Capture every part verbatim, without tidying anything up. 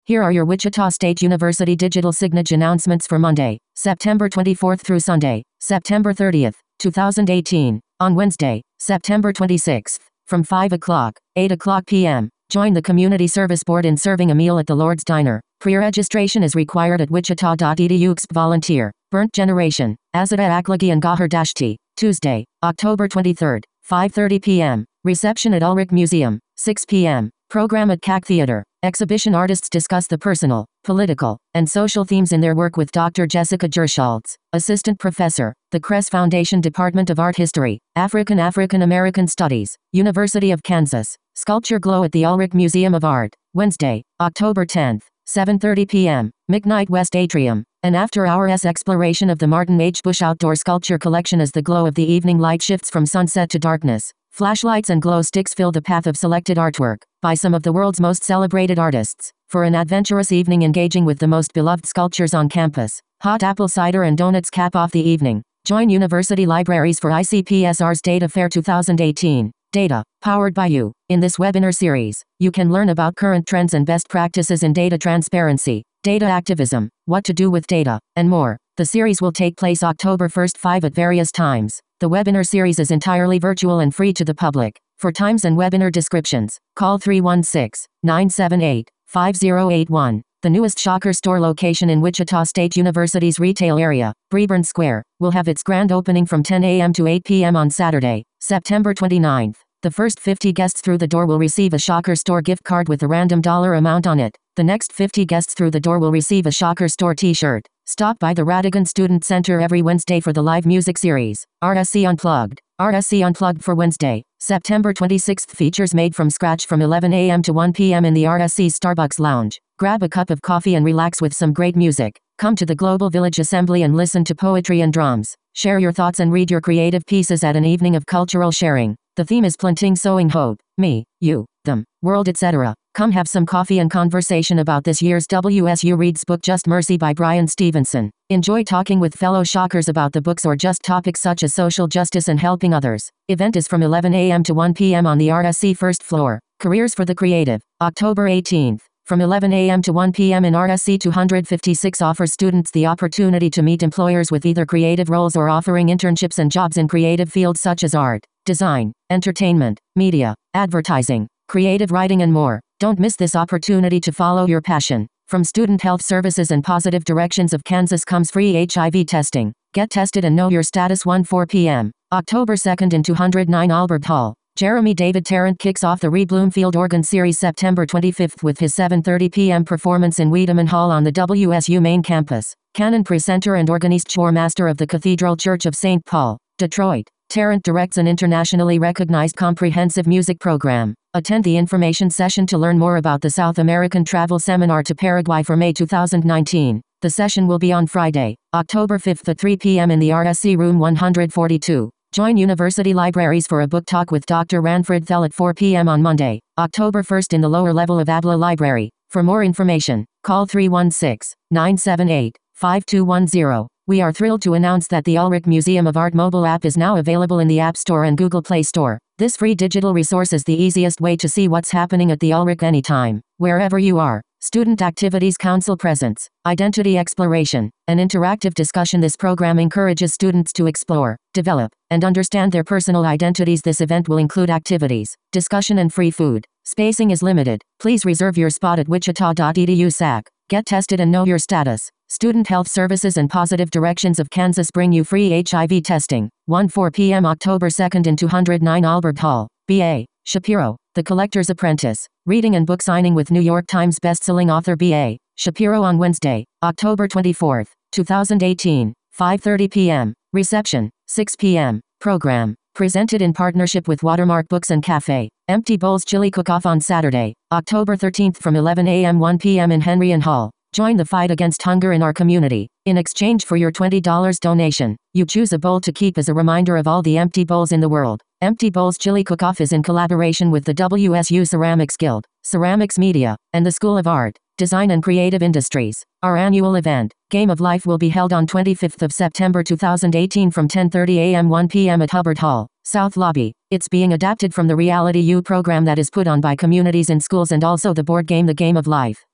Here are your Wichita State University digital signage announcements for Monday, September twenty-fourth through Sunday, September thirtieth, two thousand eighteen. On Wednesday, September twenty-sixth, from five o'clock, eight o'clock p m, join the Community Service Board in serving a meal at the Lord's Diner. Pre-registration is required at wichita dot e d u. Volunteer, Burnt Generation, Azada Aklagi and Gahar Dashti. Tuesday, October twenty-third, five thirty p m, reception at Ulrich Museum, six p m, program at C A C Theater. Exhibition artists discuss the personal, political, and social themes in their work with Doctor Jessica Gersholtz, Assistant Professor, the Kress Foundation Department of Art History, African African American Studies, University of Kansas. Sculpture Glow at the Ulrich Museum of Art, Wednesday, October tenth, seven thirty p m, McKnight West Atrium. An after-hours exploration of the Martin H. Bush Outdoor Sculpture Collection as the glow of the evening light shifts from sunset to darkness. Flashlights and glow sticks fill the path of selected artwork by some of the world's most celebrated artists for an adventurous evening engaging with the most beloved sculptures on campus. Hot apple cider and donuts cap off the evening. Join University Libraries for I C P S R's Data Fair two thousand eighteen. Data, powered by you. In this webinar series, you can learn about current trends and best practices in data transparency, data activism, what to do with data, and more. The series will take place October first five at various times. The webinar series is entirely virtual and free to the public. For times and webinar descriptions, call three one six, nine seven eight, five zero eight one. The newest Shocker store location in Wichita State University's retail area, Breburn Square, will have its grand opening from ten a m to eight p m on Saturday, September twenty-ninth. The first fifty guests through the door will receive a Shocker store gift card with a random dollar amount on it. The next fifty guests through the door will receive a Shocker store t-shirt. Stop by the Radigan Student Center every Wednesday for the live music series, R S C Unplugged. R S C Unplugged for Wednesday, September twenty-sixth features made from scratch from eleven a m to one p m in the R S C Starbucks Lounge. Grab a cup of coffee and relax with some great music. Come to the Global Village Assembly and listen to poetry and drums. Share your thoughts and read your creative pieces at an evening of cultural sharing. The theme is planting, sowing hope, me, you, them, world, et cetera. Come have some coffee and conversation about this year's W S U Reads book Just Mercy by Brian Stevenson. Enjoy talking with fellow Shockers about the books or just topics such as social justice and helping others. Event is from eleven a m to one p m on the R S C first floor. Careers for the Creative, October eighteenth. From eleven a m to one p m in R S C two fifty-six offers students the opportunity to meet employers with either creative roles or offering internships and jobs in creative fields such as art, design, entertainment, media, advertising, creative writing and more. Don't miss this opportunity to follow your passion. From Student Health Services and Positive Directions of Kansas comes free H I V testing. Get tested and know your status. four p m October second in two oh nine Albert Hall. Jeremy David Tarrant kicks off the Ree Bloomfield Organ Series September twenty-fifth with his seven thirty p m performance in Wiedemann Hall on the W S U main campus. Canon presenter and organist choir master of the Cathedral Church of Saint Paul, Detroit. Tarrant directs an internationally recognized comprehensive music program. Attend the information session to learn more about the South American Travel Seminar to Paraguay for May two thousand nineteen. The session will be on Friday, October fifth at three p m in the R S C room one forty-two. Join University Libraries for a book talk with Doctor Ranfred Thel at four p m on Monday, October first in the lower level of Abla Library. For more information, call three one six, nine seven eight, five two one zero. We are thrilled to announce that the Ulrich Museum of Art mobile app is now available in the App Store and Google Play Store. This free digital resource is the easiest way to see what's happening at the Ulrich anytime, wherever you are. Student Activities Council presents Identity Exploration, an interactive discussion. This program encourages students to explore, develop, and understand their personal identities. This event will include activities, discussion and free food. Spacing is limited. Please reserve your spot at wichita dot e d u. S A C. Get tested and know your status. Student Health Services and Positive Directions of Kansas bring you free H I V testing. four p m October second in two oh nine Albert Hall. B A Shapiro, The Collector's Apprentice. Reading and book signing with New York Times bestselling author B A Shapiro on Wednesday, October twenty-fourth, two thousand eighteen, five thirty p m Reception, six p m Program, presented in partnership with Watermark Books and Cafe. Empty Bowls Chili Cook-Off on Saturday, October thirteenth from eleven a m one p m in Henry and Hall. Join the fight against hunger in our community. In exchange for your twenty dollar donation, you choose a bowl to keep as a reminder of all the empty bowls in the world. Empty Bowls Chili Cook-Off is in collaboration with the W S U Ceramics Guild, Ceramics Media, and the School of Art, Design and Creative Industries. Our annual event, Game of Life, will be held on twenty-fifth of September two thousand eighteen from ten thirty a m one p m at Hubbard Hall, South Lobby. It's being adapted from the Reality U program that is put on by communities in schools and also the board game The Game of Life.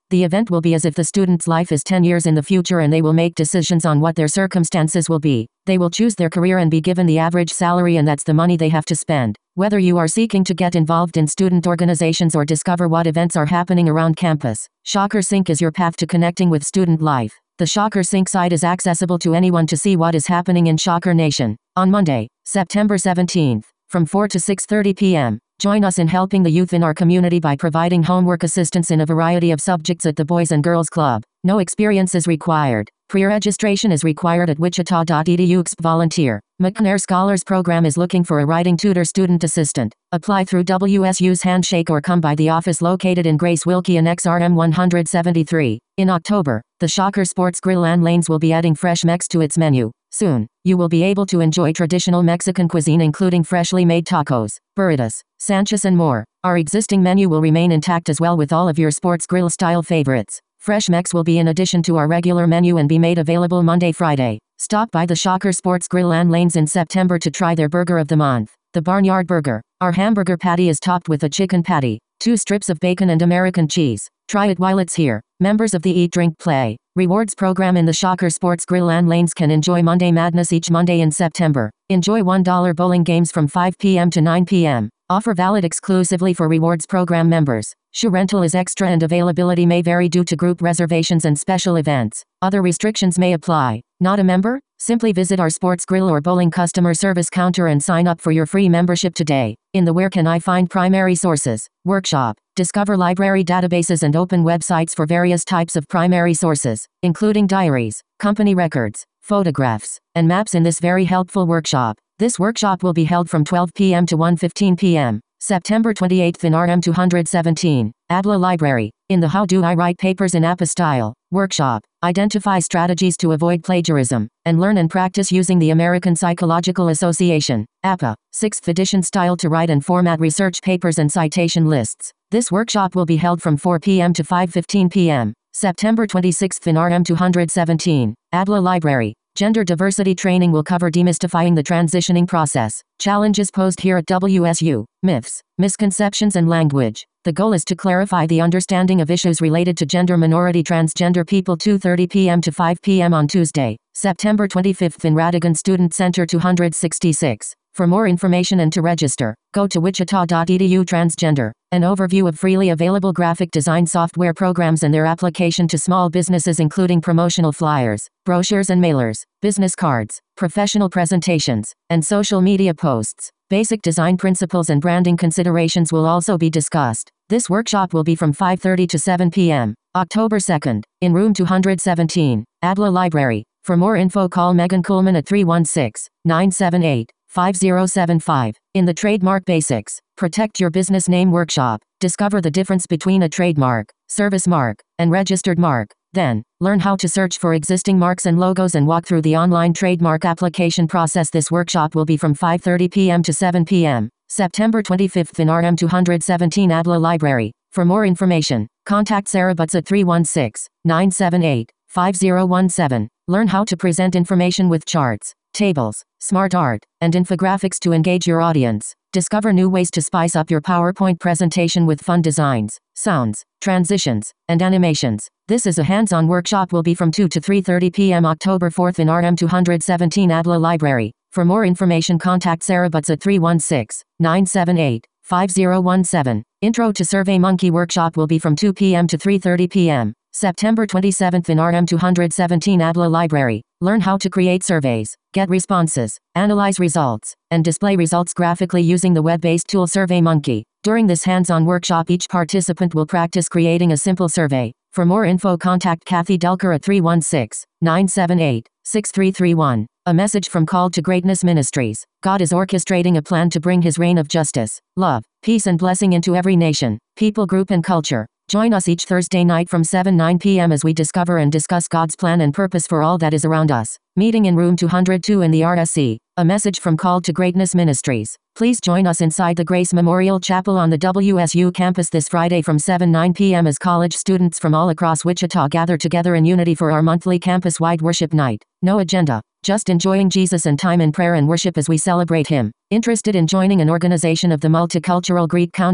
The event will be as if the student's life is ten years in the future and they will make decisions on what their circumstances will be. They will choose their career and be given the average salary, and that's the money they have to spend. Whether you are seeking to get involved in student organizations or discover what events are happening around campus, Shocker Sync is your path to connecting with student life. The Shocker Sync site is accessible to anyone to see what is happening in Shocker Nation. On Monday, September seventeenth, from four to six thirty p m, join us in helping the youth in our community by providing homework assistance in a variety of subjects at the Boys and Girls Club. No experience is required. Pre-registration is required at wichita dot e d u. Volunteer. McNair Scholars Program is looking for a writing tutor student assistant. Apply through W S U's Handshake or come by the office located in Grace Wilkie and X R M one seventy-three. In October, the Shocker Sports Grill and Lanes will be adding fresh Mex to its menu. Soon, you will be able to enjoy traditional Mexican cuisine including freshly made tacos, burritos, Sanchez and more. Our existing menu will remain intact as well with all of your sports grill style favorites. Fresh Mex will be in addition to our regular menu and be made available Monday, Friday. Stop by the Shocker Sports Grill and Lanes in September to try their burger of the month, the Barnyard Burger. Our hamburger patty is topped with a chicken patty, two strips of bacon and American cheese. Try it while it's here. Members of the Eat Drink Play Rewards program in the Shocker Sports Grill and Lanes can enjoy Monday Madness each Monday in September. Enjoy one dollar bowling games from five p m to nine p m Offer valid exclusively for rewards program members. Shoe rental is extra and availability may vary due to group reservations and special events. Other restrictions may apply. Not a member? Simply visit our sports grill or bowling customer service counter and sign up for your free membership today. In the Where Can I Find Primary Sources workshop, discover library databases and open websites for various types of primary sources, including diaries, company records, photographs, and maps in this very helpful workshop. This workshop will be held from twelve p m to one fifteen p m September twenty-eighth in R M two seventeen, Adla Library. In the How Do I Write Papers in Apostyle workshop, identify strategies to avoid plagiarism, and learn and practice using the American Psychological Association, A P A, sixth edition style to write and format research papers and citation lists. This workshop will be held from four p m to five fifteen p m September twenty-sixth in R M two seventeen, Adla Library. Gender diversity training will cover demystifying the transitioning process, challenges posed here at W S U, myths, misconceptions and language. The goal is to clarify the understanding of issues related to gender minority transgender people. two thirty p m to five p m on Tuesday, September twenty-fifth in Radigan Student Center two sixty-six. For more information and to register, go to wichita dot e d u. Transgender, an overview of freely available graphic design software programs and their application to small businesses including promotional flyers, brochures and mailers, business cards, professional presentations, and social media posts. Basic design principles and branding considerations will also be discussed. This workshop will be from five thirty to seven p m October second, in room two seventeen, Adla Library. For more info call Megan Kuhlman at three one six, nine seven eight, five zero seven five. In the Trademark Basics, Protect Your Business Name workshop, discover the difference between a trademark, service mark, and registered mark. Then, learn how to search for existing marks and logos and walk through the online trademark application process. This workshop will be from five thirty p m to seven p m September twenty-fifth in R M two seventeen Adla Library. For more information, contact Sarah Butts at three one six, nine seven eight, five zero one seven. Learn how to present information with charts, tables, smart art, and infographics to engage your audience. Discover new ways to spice up your PowerPoint presentation with fun designs, sounds, transitions, and animations. This is a hands-on workshop will be from two to three thirty p m October fourth in R M two seventeen Adla Library. For more information contact Sarah Butts at three one six, nine seven eight, five zero one seven. Intro to SurveyMonkey workshop will be from two p m to three thirty p m September twenty-seventh in R M two seventeen Adla Library. Learn how to create surveys, get responses, analyze results, and display results graphically using the web-based tool SurveyMonkey. During this hands-on workshop each participant will practice creating a simple survey. For more info contact Kathy Delker at three one six, nine seven eight, six three three one. A message from Called to Greatness Ministries. God is orchestrating a plan to bring his reign of justice, love, peace and blessing into every nation, people group and culture. Join us each Thursday night from seven to nine p m as we discover and discuss God's plan and purpose for all that is around us. Meeting in room two oh two in the R S C. A message from Called to Greatness Ministries. Please join us inside the Grace Memorial Chapel on the W S U campus this Friday from seven to nine p m as college students from all across Wichita gather together in unity for our monthly campus-wide worship night. No agenda, just enjoying Jesus and time in prayer and worship as we celebrate him. Interested in joining an organization of the Multicultural Greek Council?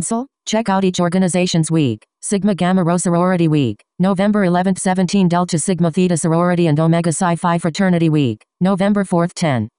Check out each organization's week. Sigma Gamma Rho Sorority Week. November eleventh seventeen Delta Sigma Theta Sorority and Omega Psi Phi Fraternity Week. November fourth ten.